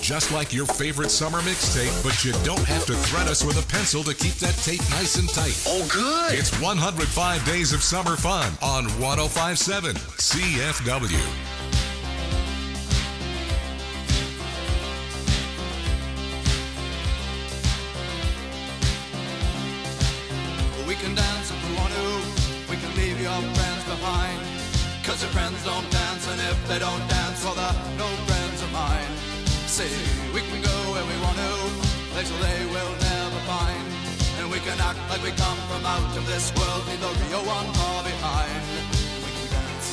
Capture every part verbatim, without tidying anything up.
Just like your favorite summer mixtape, but you don't have to thread us with a pencil to keep that tape nice and tight. Oh, good. It's one hundred five Days of Summer Fun on one oh five point seven C F W. We can dance if we want to. We can leave your friends behind. Cause your friends don't dance, and if they don't dance, well, they're no friends of mine. See, we can go where we want to, places they will never find. And we can act like we come from out of this world, leave the real one far behind. We can dance.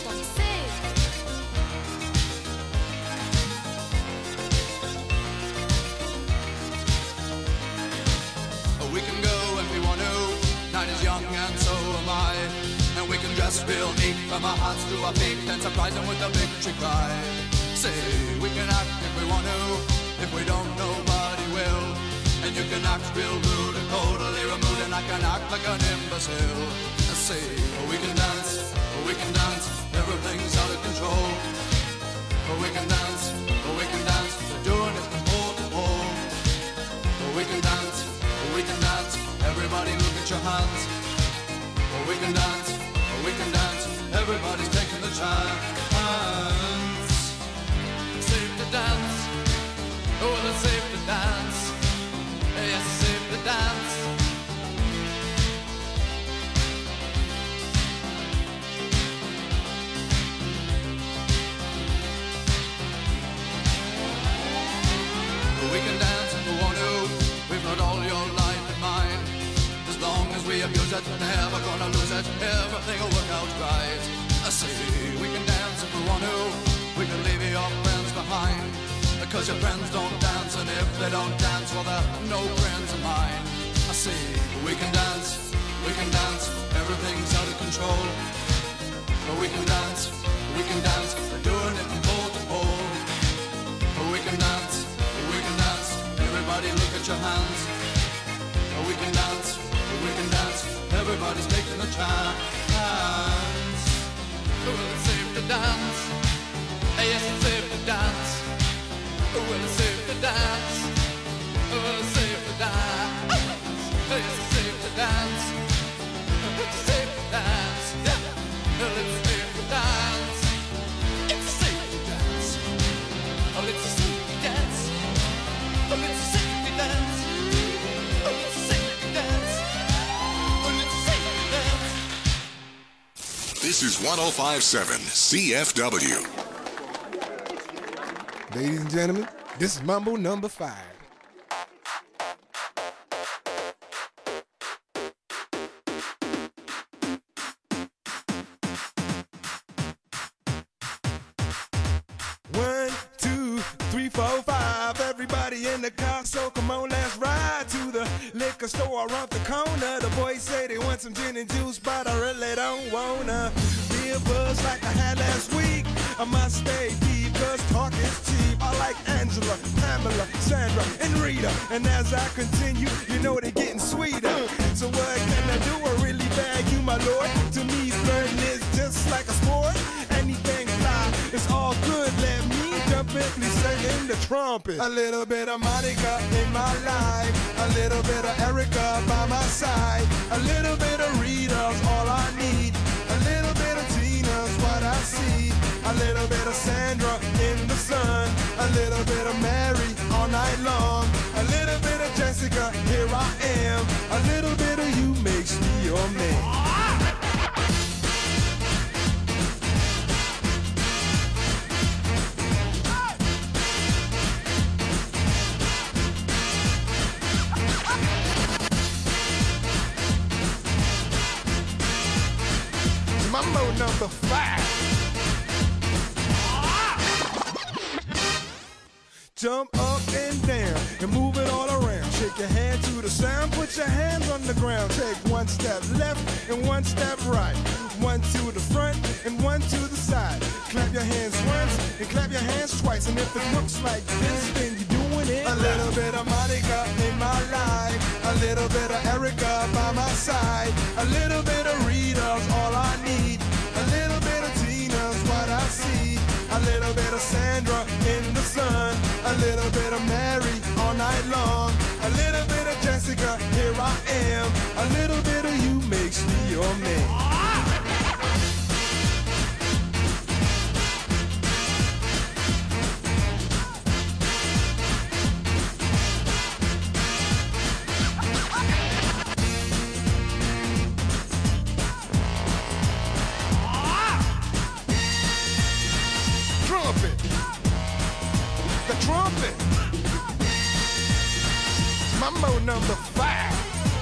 Oh, we can go when we want to, night is young and so am I. And we can dress real neat from our hearts to our feet and surprise them with a victory cry. Say, we can act if we want to, if we don't, nobody will. And you can act real rude and totally removed, and I can act like an imbecile. Let's see, we can dance, we can dance, everything's out of control. We can dance, we can dance, we're doing it from pole to pole. We can dance, we can dance, everybody look at your hands. We can dance, we can dance, everybody's taking the chance. Safe to dance, oh, it's safe to dance. Yes, it's safe to dance. We can dance if we want to, we've got all your life in mind. As long as we abuse it, never gonna lose it, everything will work out right. I say, we can dance if we want to, we can leave your friends behind. Because your friends don't dance, and if they don't dance, well, they're no friends of mine. I say, we can dance, we can dance, everything's out of control. But we can dance, we can dance, we're doing it from pole to pole. But we can dance, we can dance, everybody look at your hands. But we can dance, we can dance, everybody's taking the chance. Well, it's safe to dance, yes, it's safe to dance. Well, it's safe to dance. Well, it's safe to dance. It's safe to dance. It's safe to dance. Yeah. Well, it's safe to dance. It's safe to dance. Oh, it's safe to dance. Oh, it's safe to dance. Oh, it's safe to dance. Oh, it's safe to dance. This is one oh five point seven C F W. Ladies and gentlemen, this is Mambo number five. One, two, three, four, five. Everybody in the car, so come on, let's ride to the liquor store around the corner. The boys say they want some gin and juice, but I really don't wanna be a buzz like I had last week. I must stay deep, cause talk is cheap. I like Angela, Pamela, Sandra, and Rita. And as I continue, you know they're getting sweeter. So what can I do? I really bag you, my lord. To me, flirting is just like a sport. Anything fly, it's all good. Let me jump in, please sing in the trumpet. A little bit of Monica in my life. A little bit of Erica by my side. A little bit of Rita's all I need. A little bit of Tina's what I see. A little bit of Sandra in the sun. A little bit of Mary all night long. A little bit of Jessica, here I am. A little bit of you makes me your man. Mambo number five. Jump up and down and move it all around. Shake your hand to the sound, put your hands on the ground. Take one step left and one step right. One to the front and one to the side. Clap your hands once and clap your hands twice. And if it looks like this, then you're doing it. A little bit of Monica in my life. A little bit of Erica by my side. A little bit of Rita's all I need. A little bit of Tina's what I see. A little bit of Sandra in the sun. A a little bit of Mary all night long, a little bit of Jessica, here I am, a little bit of you makes me your man. Mambo number five.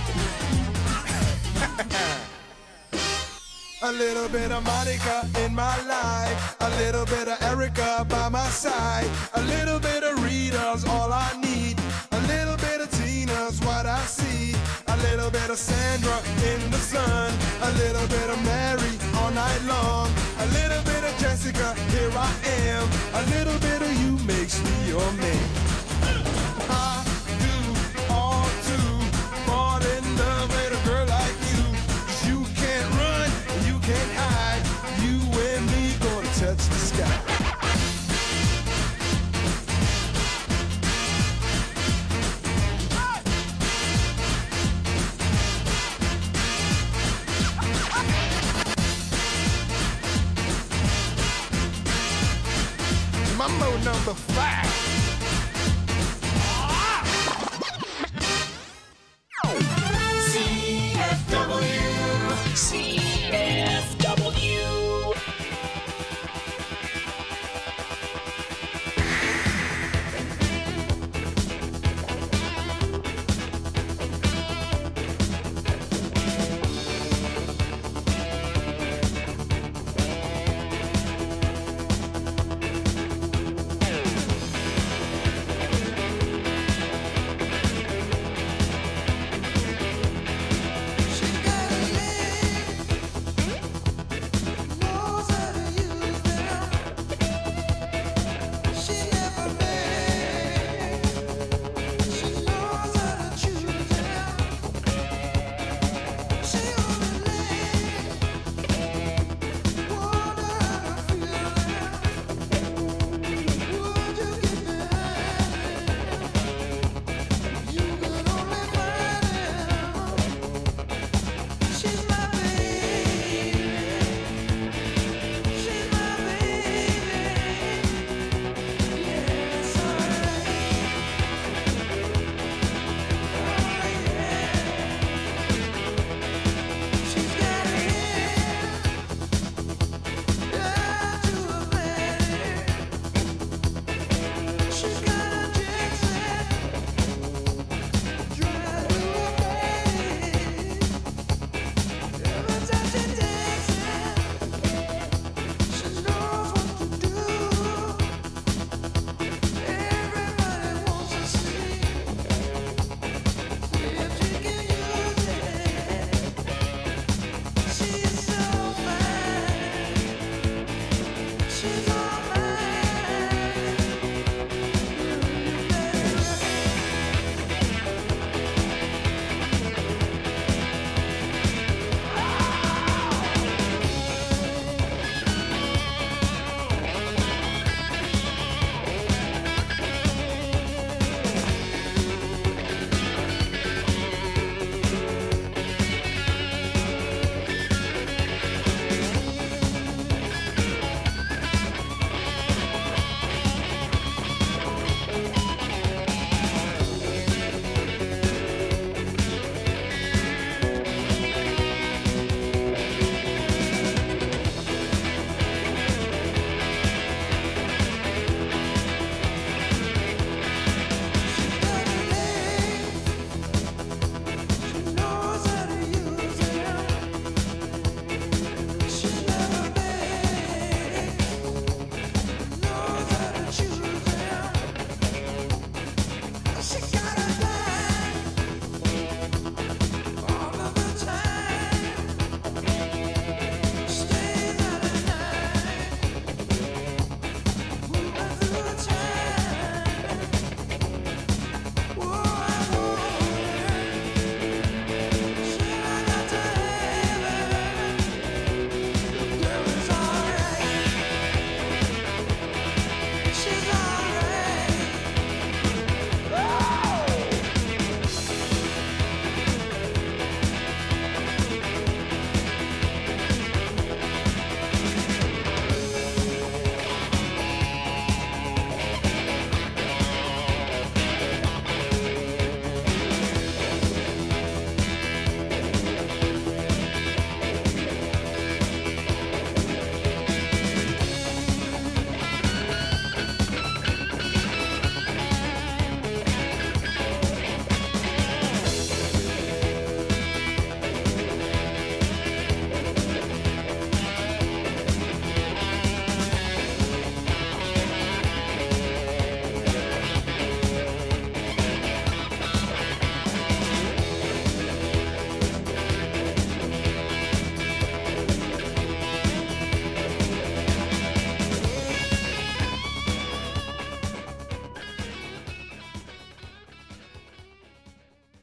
A little bit of Monica in my life, a little bit of Erica by my side, a little bit of Rita's all I need, a little bit of Tina's what I see, a little bit of Sandra in the sun, a little bit of Mary all night long, a little bit of Jessica, here I am, a little bit of you makes me your man. I do all to fall in love with a girl like you. 'Cause you can't run, you can't hide. You and me gonna touch the sky. Mambo number five. C F W. C F W.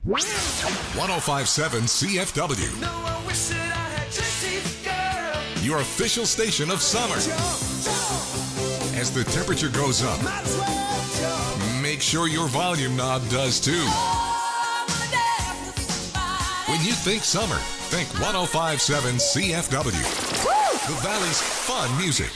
one oh five point seven C F W. No, I wish that I had Jesse's girl. Your official station of summer. As the temperature goes up, make sure your volume knob does too. When you think summer, think one oh five point seven C F W. The Valley's fun music.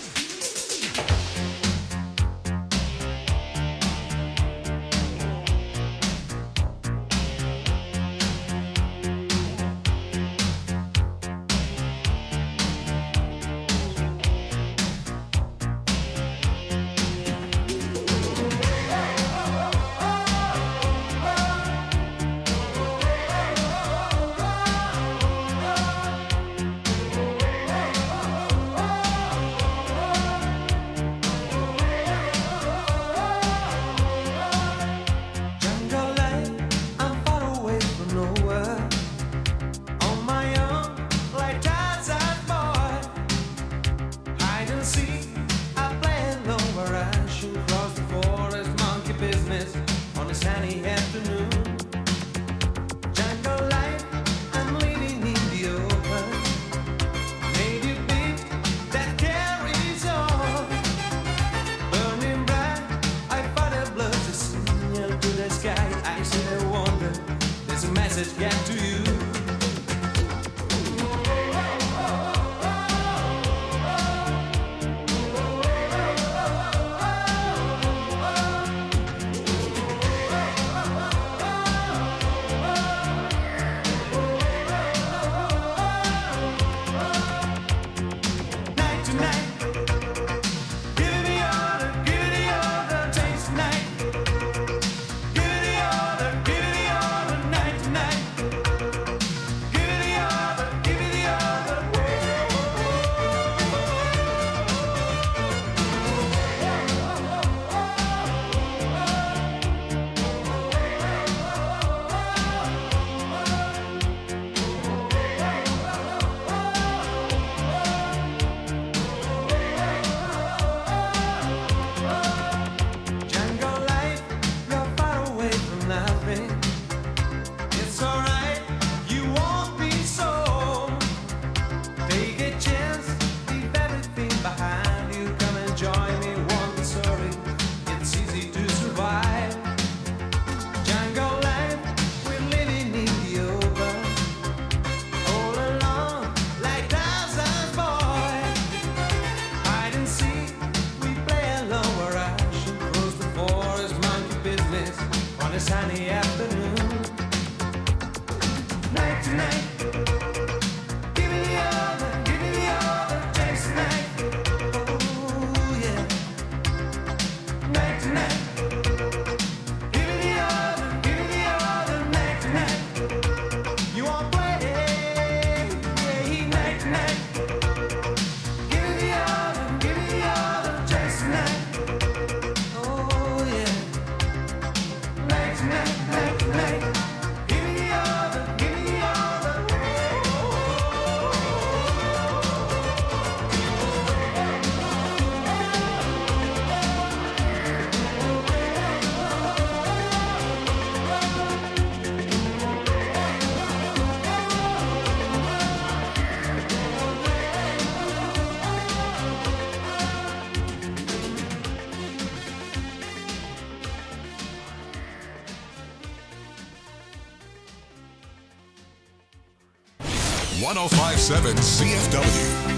one oh five point seven C F W.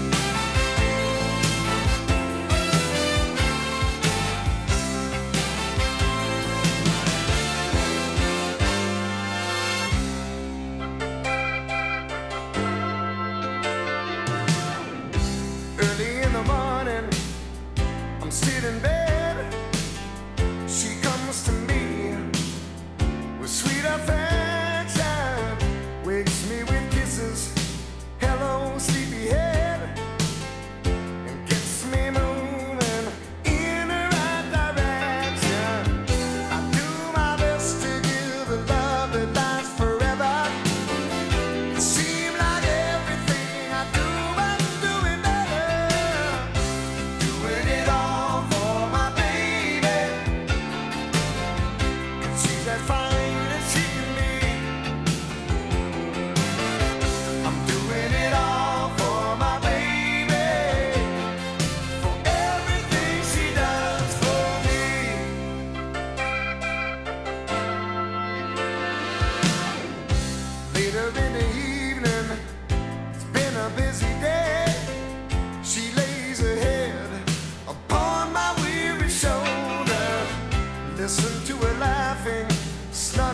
For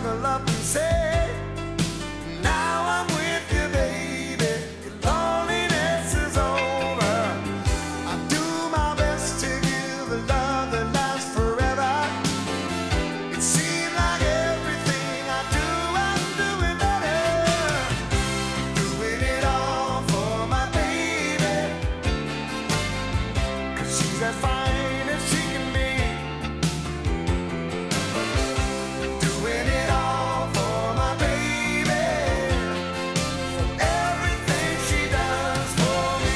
level up and say, now I'm with you, baby. Your loneliness is over. I do my best to give a love that lasts forever. It seems like everything I do, I'm doing better. Doing it all for my baby, 'cause she's as fine as she can be. Doing it all for my baby, for everything she does for me.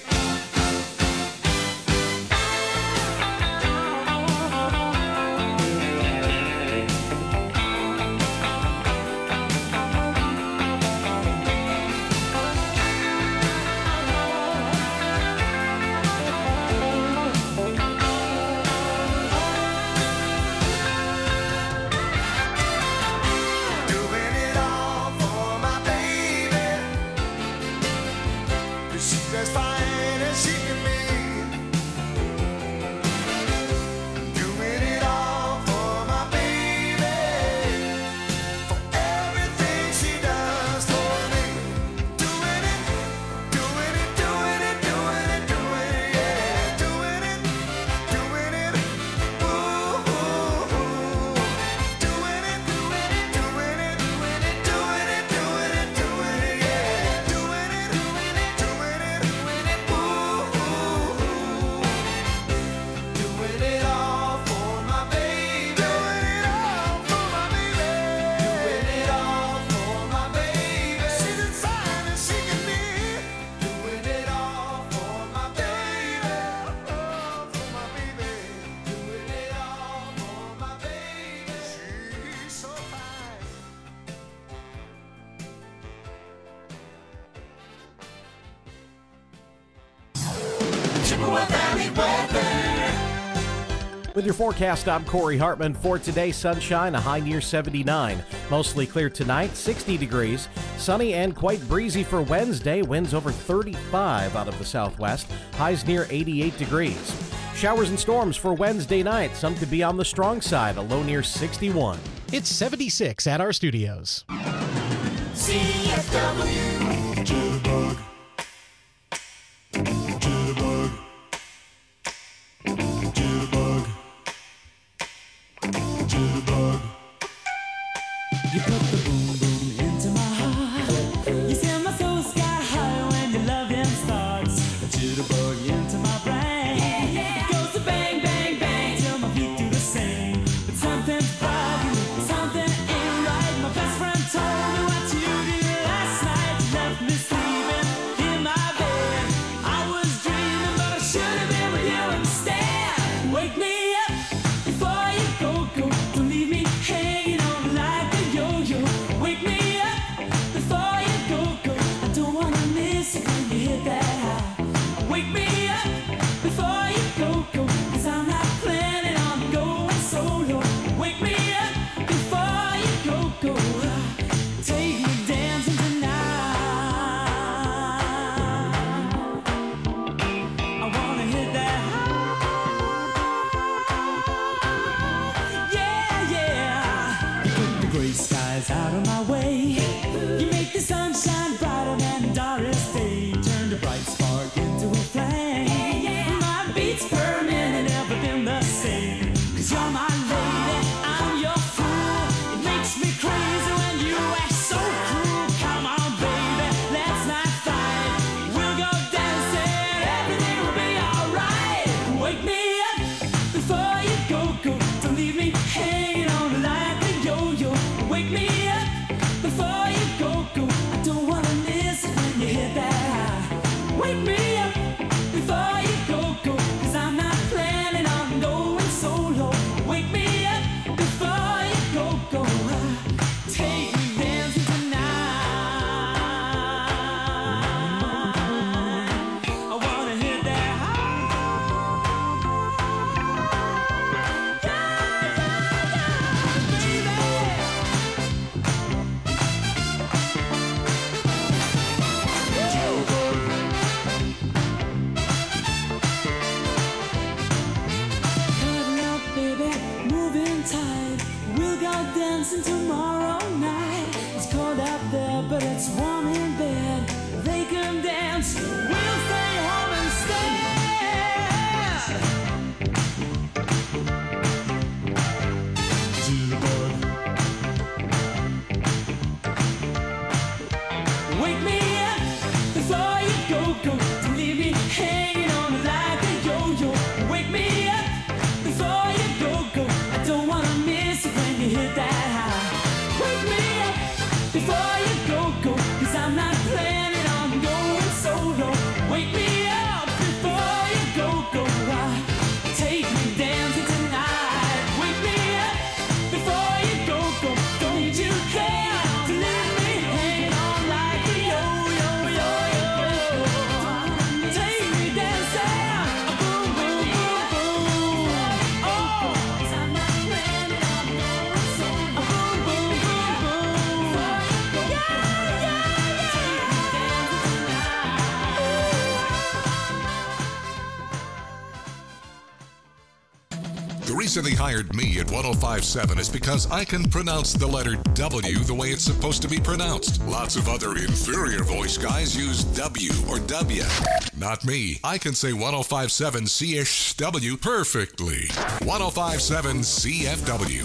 Doing it all for my baby, 'cause she's as fine as she can be. Doing it all for my baby, for everything she does for me. Doing it, doing it, doing it, doing it, doing it, yeah. Doing it, doing it, ooh, ooh, ooh. Doing it, doing it, doing it, doing it, doing it, doing it, doing it, yeah. Doing it, doing it, doing it, doing it, ooh, ooh, ooh. Doing it all for my baby. Doing it all for my baby. Doing it all for my baby. She's as fine as she can be. Doing it all for my baby. Oh, for my baby. Doing it all for my baby. She's so fine. Chippewa Valley weather. With your forecast, I'm Corey Hartman. For today, sunshine, a high near seventy-nine. Mostly clear tonight, sixty degrees. Sunny and quite breezy for Wednesday. Winds over thirty-five out of the southwest. Highs near eighty-eight degrees. Showers and storms for Wednesday night. Some could be on the strong side, a low near sixty-one. It's seventy-six at our studios. C F W. You put the boom boom into my heart. You send my soul sky high when your loving starts. A jitterbug into my brain. It goes to bang bang bang till my feet do the same. But something's bugging me, something ain't right. My best friend told me what you did last night. The reason they hired me at one oh five point seven is because I can pronounce the letter W the way it's supposed to be pronounced. Lots of other inferior voice guys use W or W. Not me. I can say one oh five point seven C F W perfectly. one oh five point seven C F W.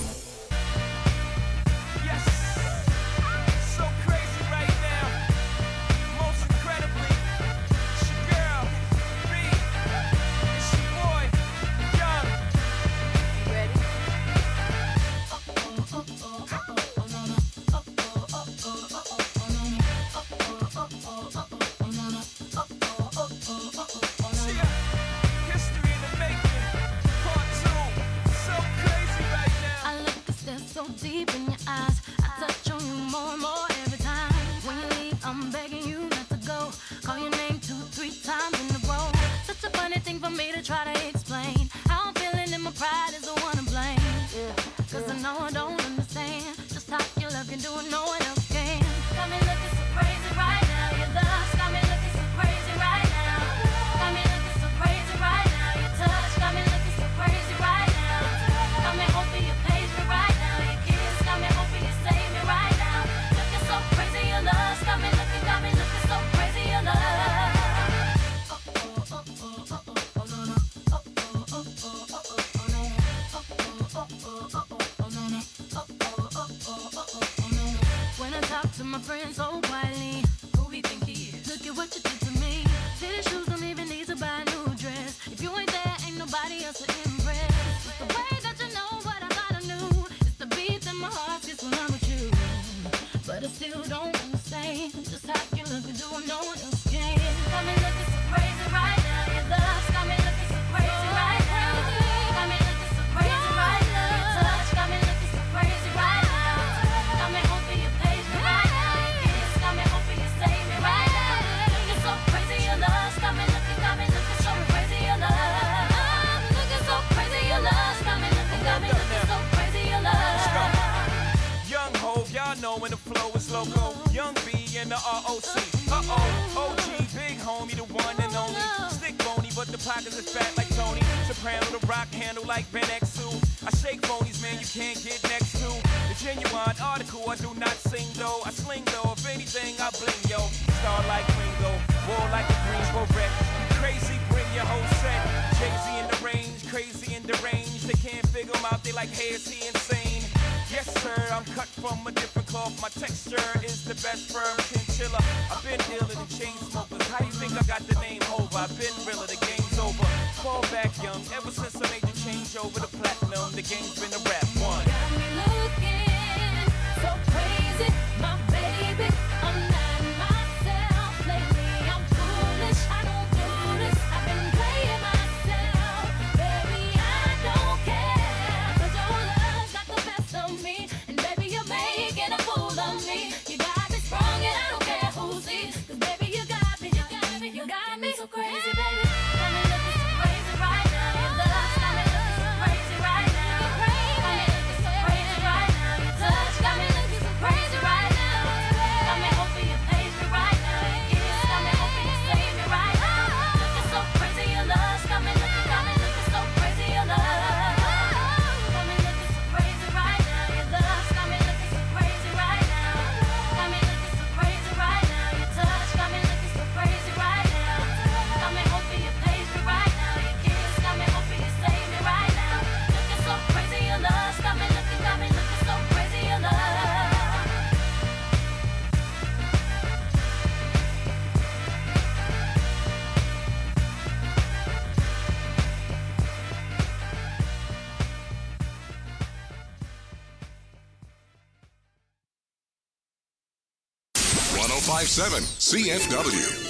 one oh five point seven C F W.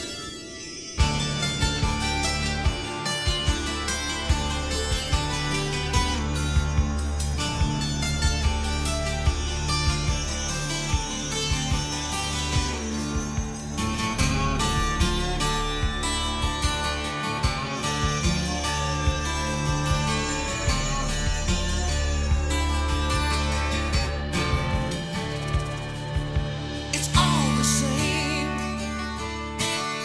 It's all the same.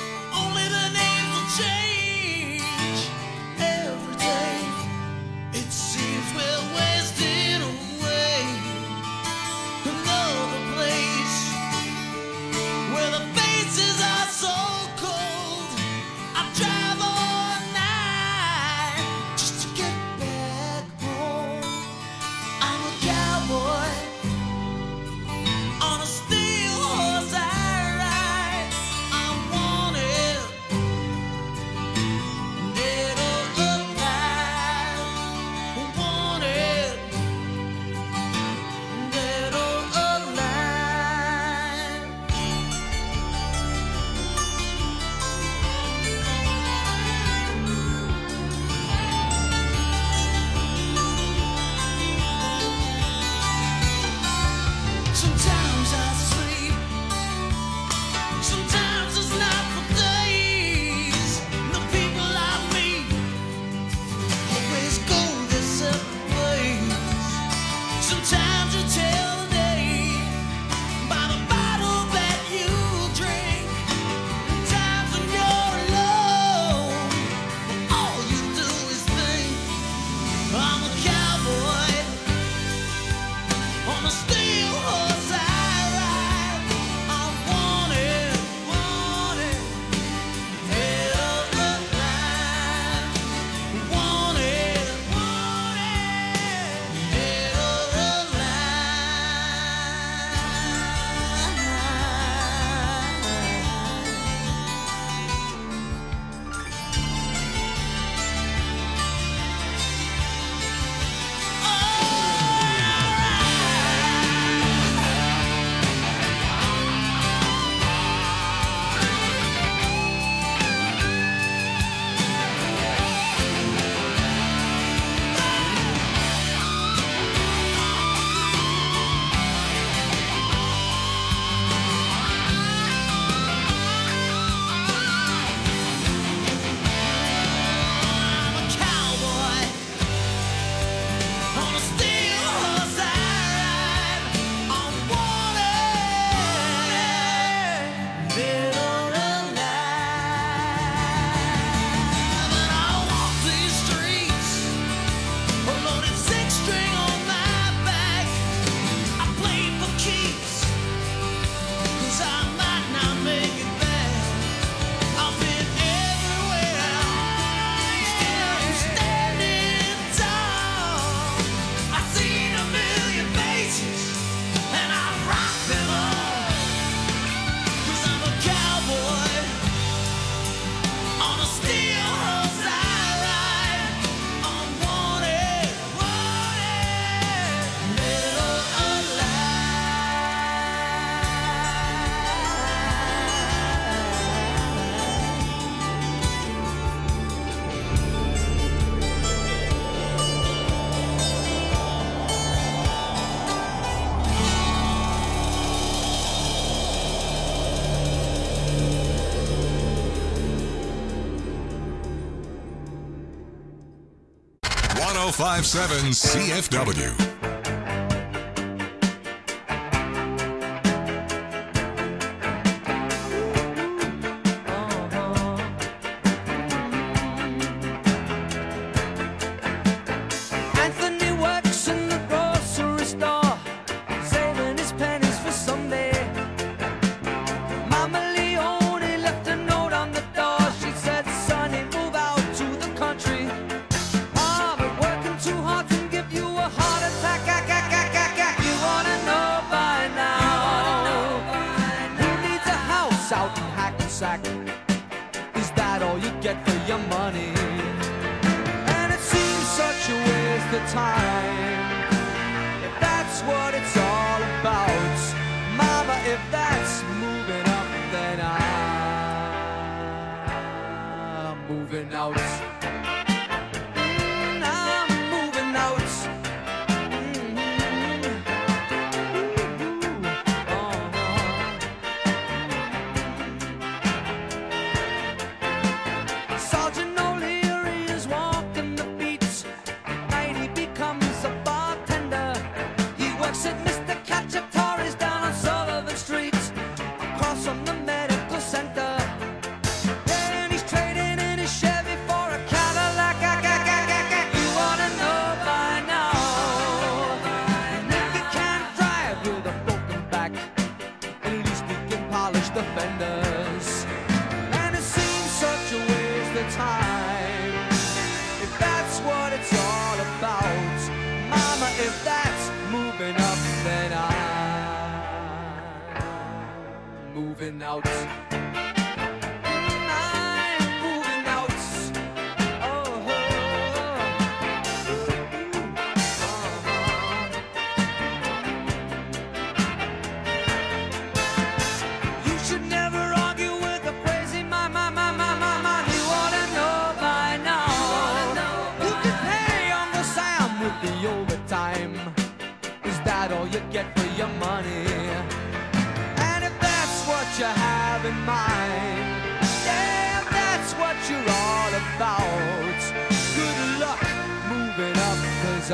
one oh five point seven C F W. Anthony works in the grocery store, saving his pennies for someday. Mama Leone left a note on the door. She said, "Sonny, move out to the country. Ah, but working too hard can give you a heart attack. Ah, ah, ah, ah, ah. You wanna know by now? Who needs a house out in Hackensack? Is that all you get for your money? And it seems such a waste of time. If that's what it's all about, Mama, if that's moving up, then I'm moving out. Mm, I'm moving out. Mm. Ooh, uh-huh. Sergeant O'Leary is walking the beats. Night he becomes a bartender. He works at Mister Cacciatore's down on Sullivan Street, across from the medical center. And he's trading in his Chevy for a Cadillac. Ah, ah, ah, ah, ah. You wanna know by now? If he can't drive with a broken back, at least he can polish the fenders. And it seems such a waste of time. If that's what it's all about, Mama, if that's moving up, then I'm moving out. Mm, I'm moving out. Oh, uh-huh. You should never argue with a crazy man, man, man, man, man, man. You wanna know by now? You can pay Uncle Sam with the overtime. Is that all you get for your money? And if that's what you have in mind, yeah, if that's what you're all about, good luck moving up, 'cause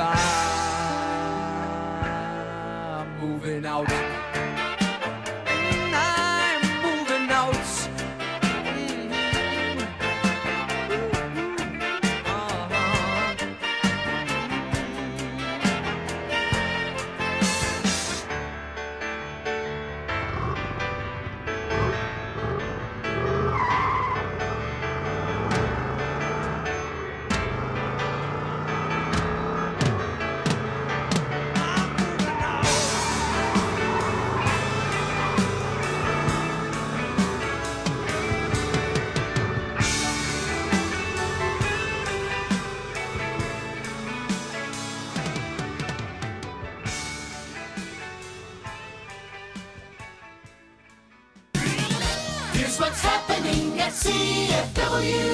I'm moving out. Mm, I'm moving out. Mhm. Uh-huh. Here's what's happening at C F W.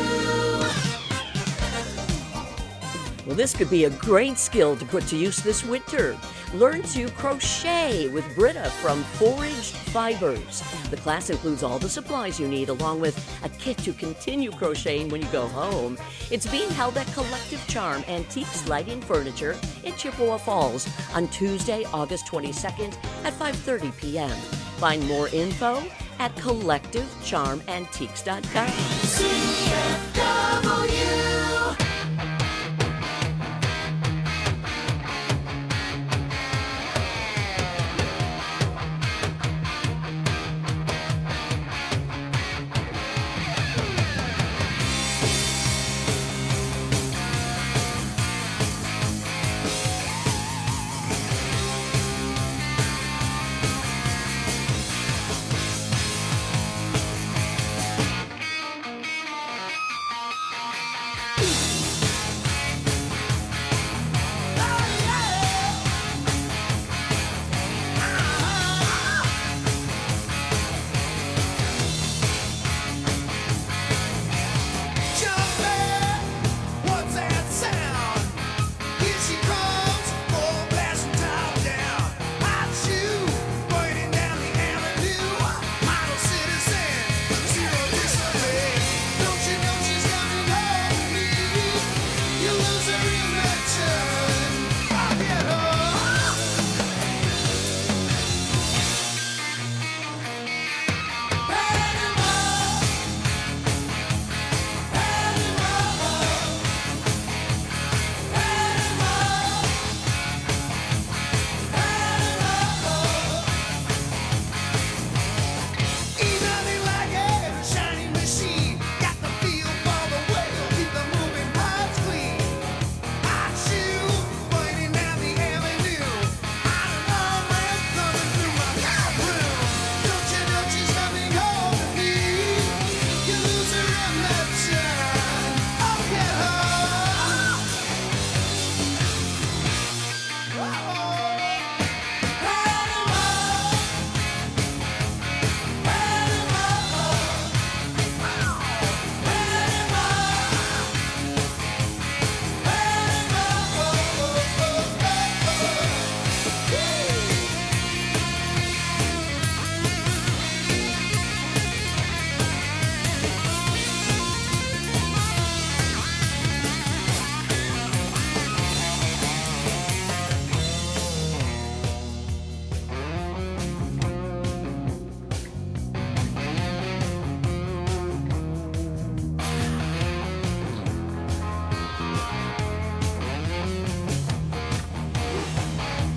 Well, this could be a great skill to put to use this winter. Learn to crochet with Britta from Foraged Fibers. The class includes all the supplies you need, along with a kit to continue crocheting when you go home. It's being held at Collective Charm Antiques Lighting Furniture in Chippewa Falls on Tuesday, August twenty-second at five thirty p.m. Find more info at collective charm antiques dot com. C F W.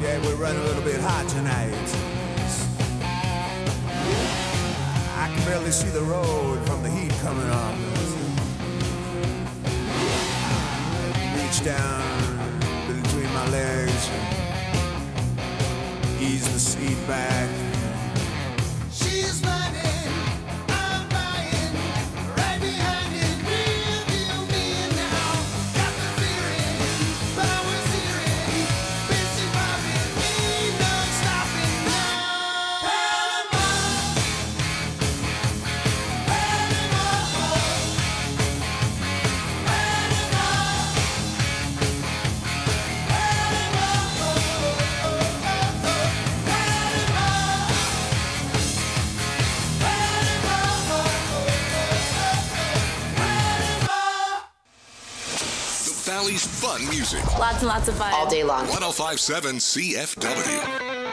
Yeah, we're running a little bit hot tonight. I can barely see the road from the heat coming up. Reach down between my legs, ease the seat back. She's running, I'm buying, right behind it, real deal me now. Got the feeling, power searing, busy bobbing, ain't no stopping now. Panama, Valley's fun music. Lots and lots of fun. All day long. one oh five point seven C F W.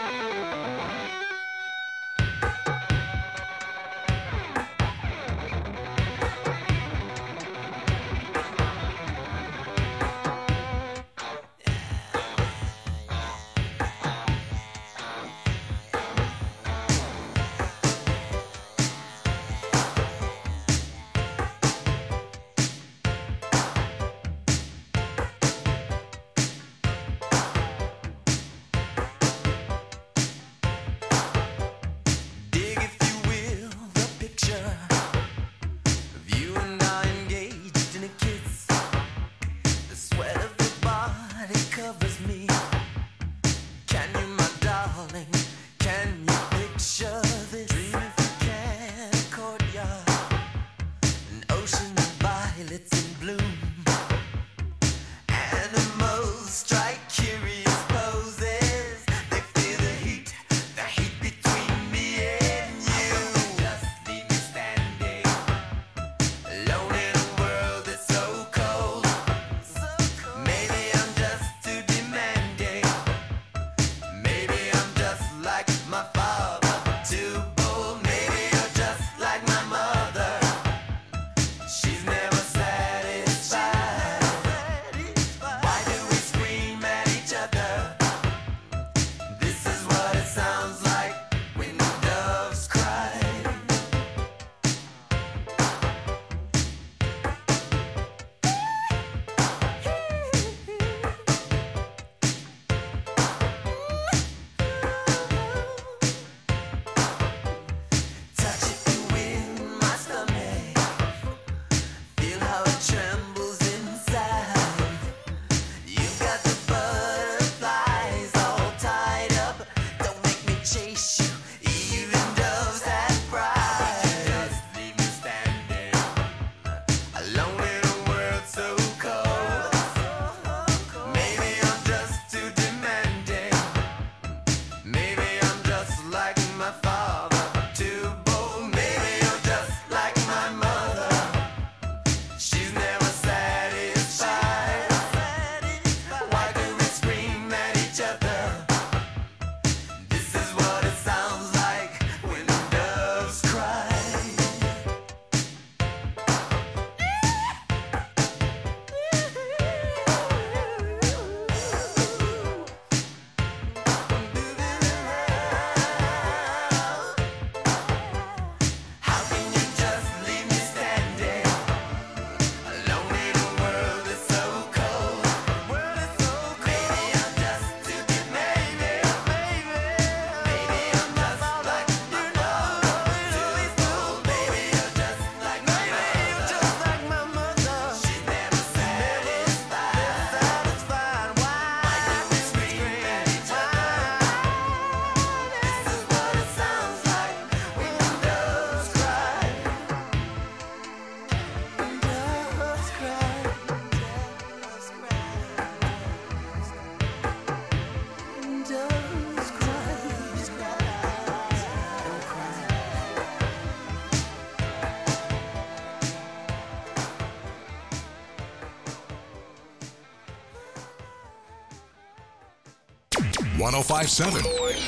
one oh five point seven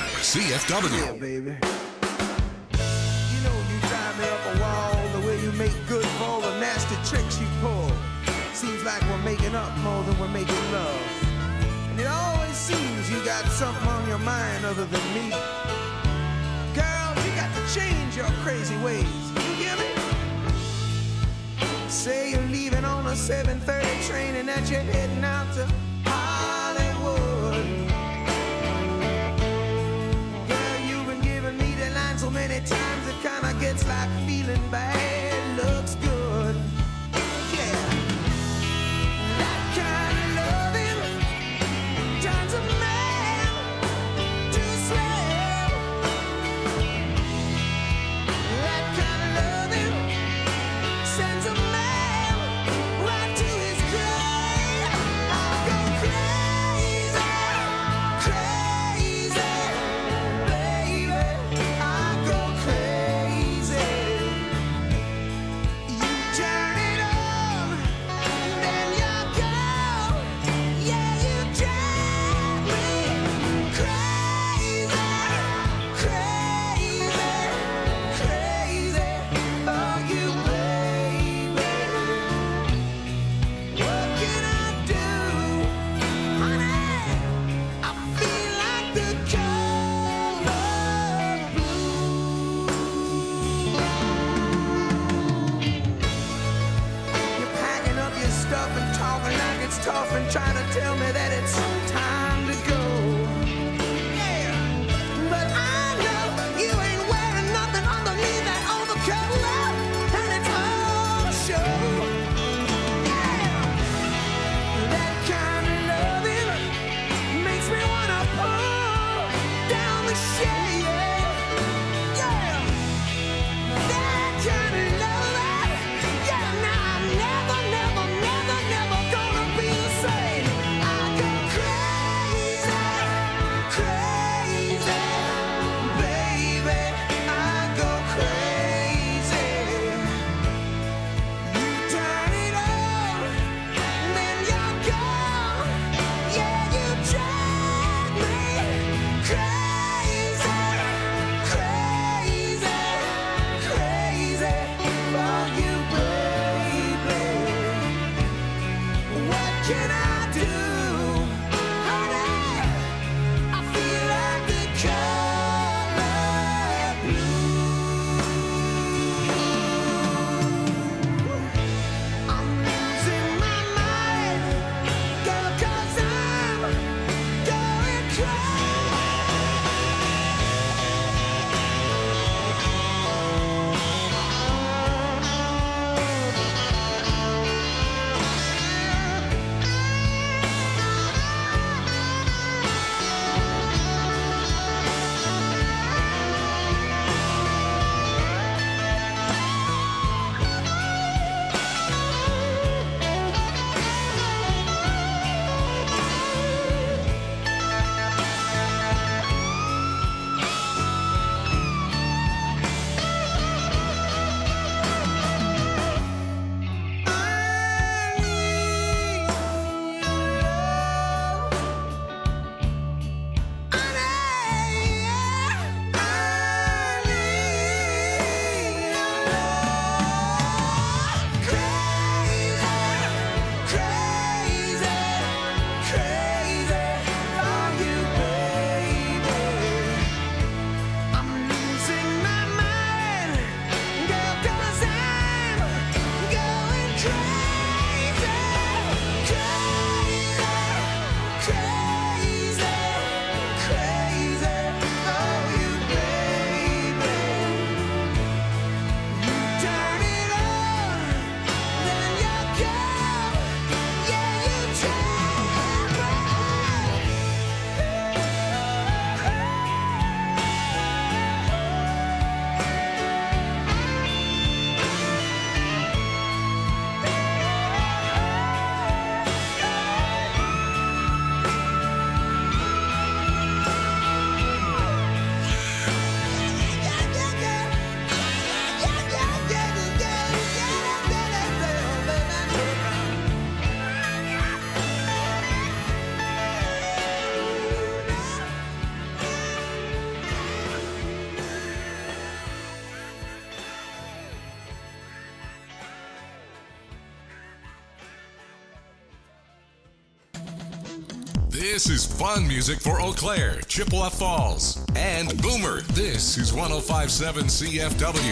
C F W. Yeah, baby. You know you drive me up a wall, the way you make good for all the nasty tricks you pull. Seems like we're making up more than we're making love. And it always seems you got something on other than me. Girl, you got to change your crazy ways. You hear me? Say you're leaving on a seven thirty train and that you're heading out to Hollywood. Girl, you've been giving me the line so many times it kinda gets like feeling bad looks good. Yeah. That kind of loving turns a man to slave. That kind of loving sends a man right to his grave. I'll go This is fun music for Eau Claire, Chippewa Falls, and Boomer. This is one oh five point seven C F W.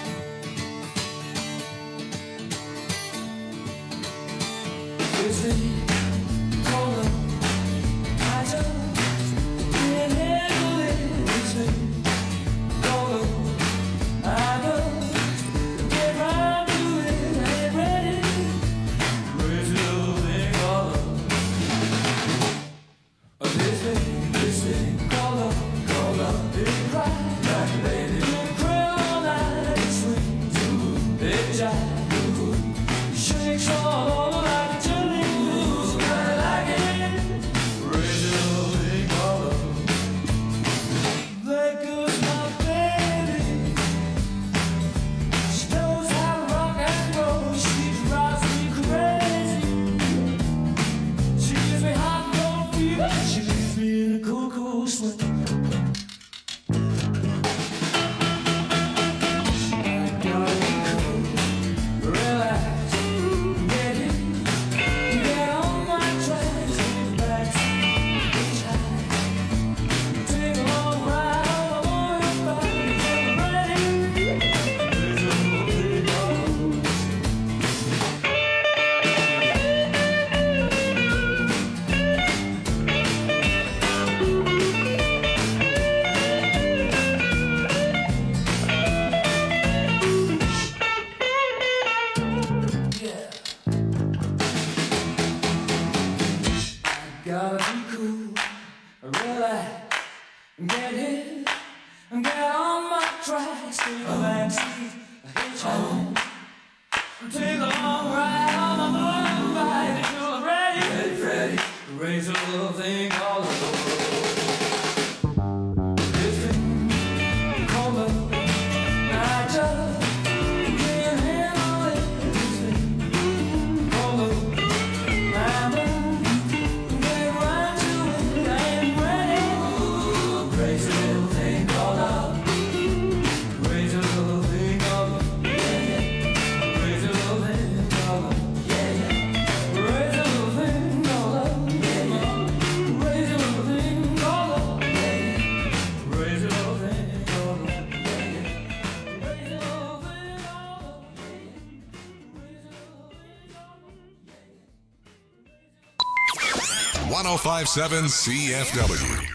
one oh five point seven C F W.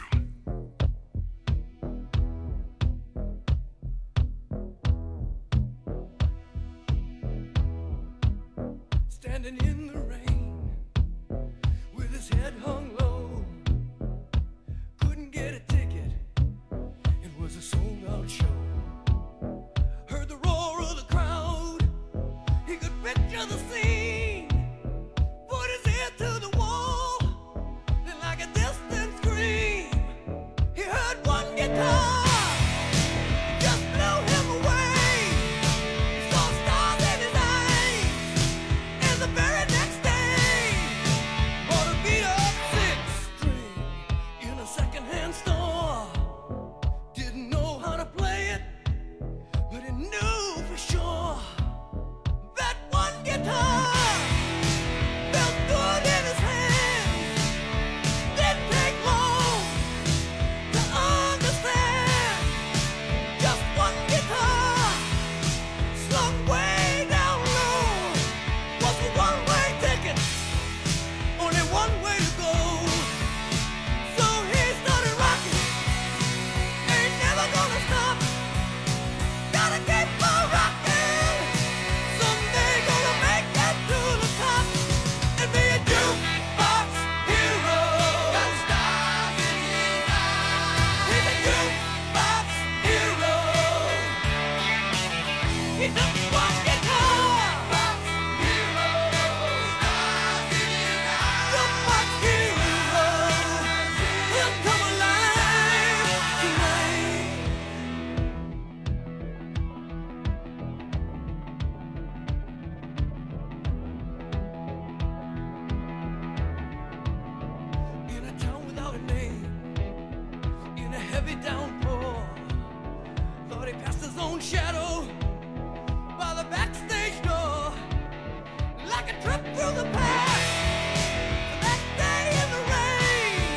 Standing in the rain with his head hung low, couldn't get a ticket, it was a sold out show. Heard the roar of the crowd, he could picture the scene, put his ear to the wall, and like a distant scream, he heard one guitar. Trip through the past, that day in the rain.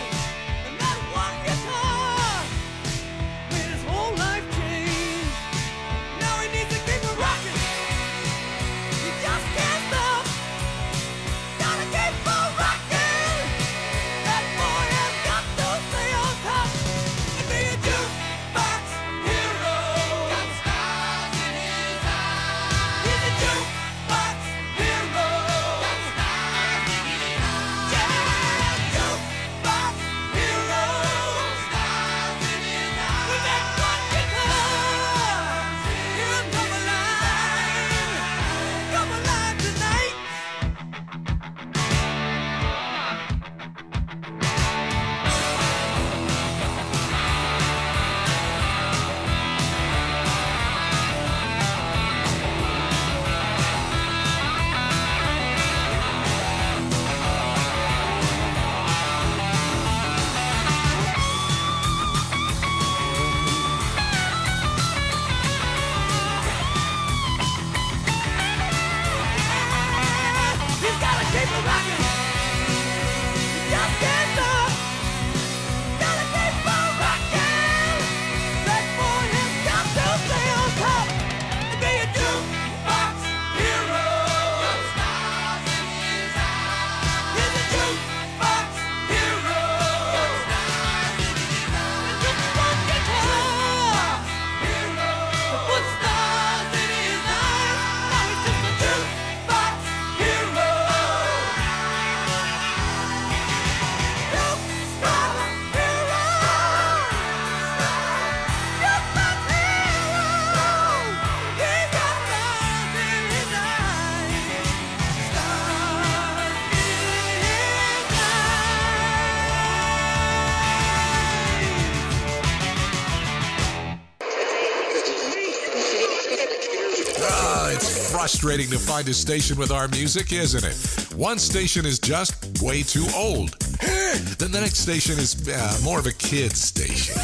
Frustrating to find a station with our music, isn't it? One station is just way too old. Then the next station is uh, more of a kid's station.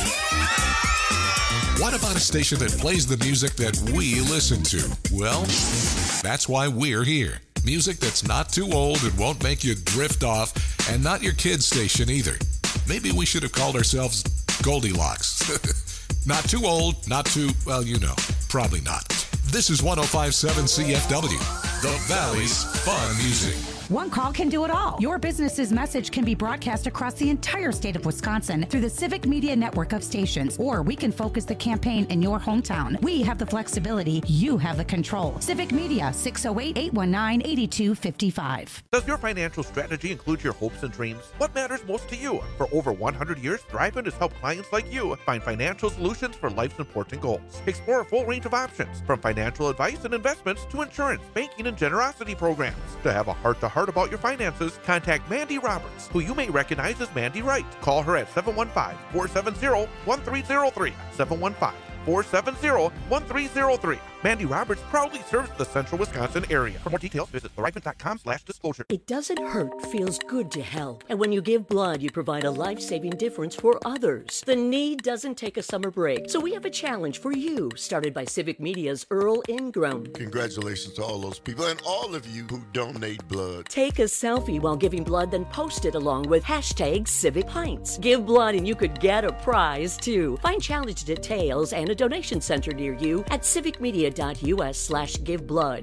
What about a station that plays the music that we listen to? Well, that's why we're here. Music that's not too old and won't make you drift off, and not your kid's station either. Maybe we should have called ourselves Goldilocks. Not too old, not too, well, you know, probably not. This is one oh five point seven C F W, the Valley's fun music. One call can do it all. Your business's message can be broadcast across the entire state of Wisconsin through the Civic Media network of stations, or we can focus the campaign in your hometown. We have the flexibility. You have the control. Civic Media, six oh eight, eight one nine, eight two five five. Does your financial strategy include your hopes and dreams? What matters most to you? For over one hundred years, Thrivent has helped clients like you find financial solutions for life's important goals. Explore a full range of options, from financial advice and investments to insurance, banking, and generosity programs. To have a heart-to-heart about your finances, contact Mandy Roberts, who you may recognize as Mandy Wright. Call her at seven one five, four seven zero, one three zero three, seven one five, four seven zero, one three zero three. Mandy Roberts proudly serves the central Wisconsin area. For more details, visit thrivent.com slash disclosure. It doesn't hurt, feels good to help. And when you give blood, you provide a life-saving difference for others. The need doesn't take a summer break. So we have a challenge for you, started by Civic Media's Earl Ingram. Congratulations to all those people and all of you who donate blood. Take a selfie while giving blood, then post it along with hashtag Civic Pints. Give blood and you could get a prize, too. Find challenge details and a donation center near you at civicmedia.us slash give blood.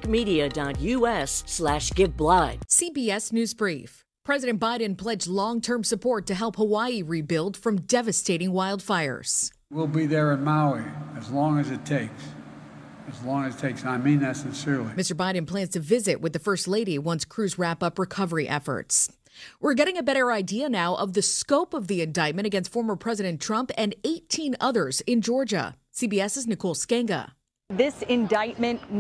civicmedia.us slash give blood. C B S News Brief. President Biden pledged long-term support to help Hawaii rebuild from devastating wildfires. We'll be there in Maui as long as it takes. As long as it takes. I mean that sincerely. Mister Biden plans to visit with the First Lady once crews wrap up recovery efforts. We're getting a better idea now of the scope of the indictment against former President Trump and eighteen others in Georgia. CBS's Nicole Skenga. This indictment